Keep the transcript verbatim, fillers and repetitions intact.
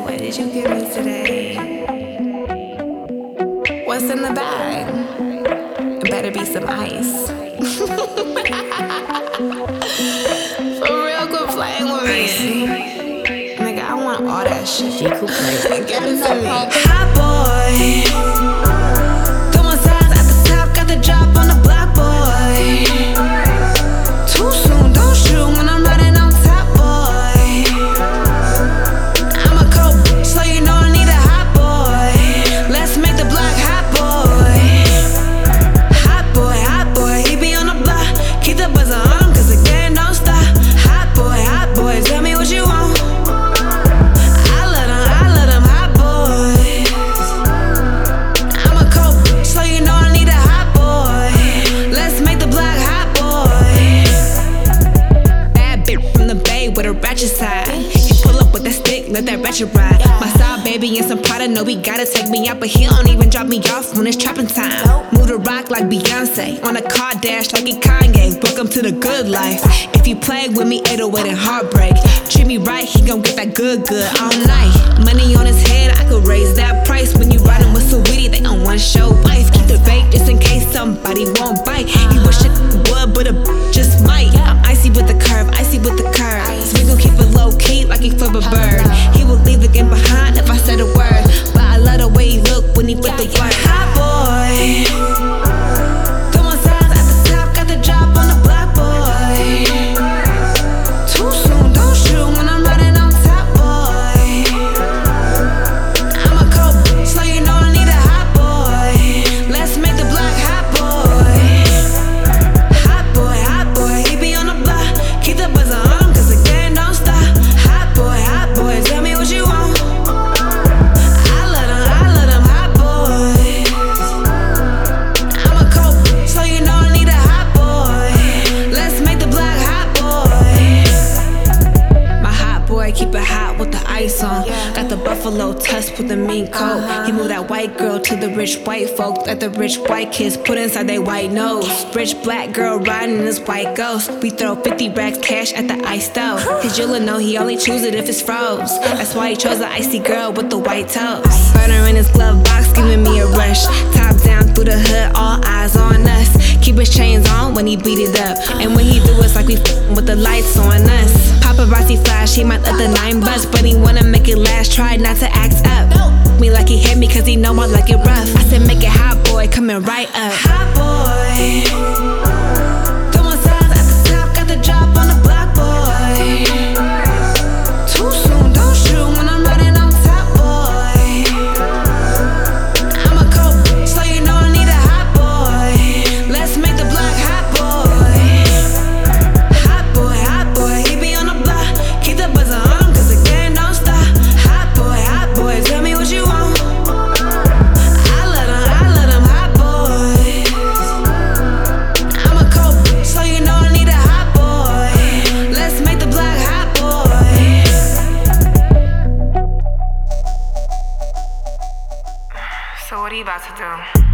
What did you give me today? What's in the bag? It better be some ice. For real, quit playing with me. Nigga, I want all that shit. She could play. Give it to me. Hot boy. Throwing signs at the top, got the drop on the block, boy. Too soon, don't shoot when I'm riding on top, boy. I'm a cold bitch, so you know I need a hot boy. Let's make the block hot, boy. Hot boy, hot boy, he be on the block. Keep the buzzer on, cause the game don't stop. Hot boy, hot boy, tell me what you want. I love them, I love them hot boys. I'm a cold bitch, so you know I need a hot boy. Let's make the block hot, boy. Bad bitch from the bay with a ratchet side. He pull up with that stick, let that ratchet ride. My side baby and some Prada, know he gotta take me out, but he don't even drop me off when it's trapping time. Move the rock like Beyonce, on a car dash like he Kanye. Welcome to the good life. If you play with me, it'll wait and heartbreak. Treat me right, he gon' get that good, good all night. Money on his head, I could raise that price. When you riding with Saweetie, they don't want show wife. Keep the bait just in case somebody won't bite. He wish it would, but a just might. I'm icy with the curve, icy with the curves. We gon' keep it low key like he flip a bird. He will leave the game behind if I said a word, but I love the way he look when he put the word. Hot boy. Throwing signs at the top, got the drop on the block, boy. Too soon, don't shoot when I'm riding on top, boy. I'm a cold bitch, so you know I need a hot boy. Let's make the block hot, boy. Hot boy, hot boy, he be on the block. Keep the buzzer on, cause the game don't stop. Hot boy, hot boy, tell me what you want. I love them, I love them hot boys. I'm a cold bitch, so you know I need a hot boy. Let's make the block hot, boy. My hot boy keep it hot with the ice on. Got the buffalo tusk with the mean coat. He moved that white girl to the rich white folk that the rich white kids put inside their white nose. Rich black girl riding in this white ghost. We throw fifty racks cash at the ice stove. His jeweler know he only choose it if it's froze. That's why he chose the icy girl with the white toes. Burner in his glove box, giving me a rush. Top down through the hood, all eyes on us. Keep his chains on when he beat it up. And when he do it's like we f***ing with the lights on us. Paparazzi flash, he might let the nine bust, but he wanna make it last, try not to act up. Me like he hit me cause he know I like it rough. I said make it hot boy, coming right up. Hot boy. Throwing signs at the top, got the drop on the block, boy. Too soon, don't shoot when I'm riding on top, boy. I'm a cold bitch, so you know I need a hot boy. Let's make the block hot, boy. Hot boy, hot boy, he be on the block. Keep the buzzer on, cause the game don't stop. Hot boy, hot boy, tell me what you want. I love them, I love them hot boys. I'm a cold bitch, so you know I need a hot boy. Let's make the block hot, boy. So what are you about to do?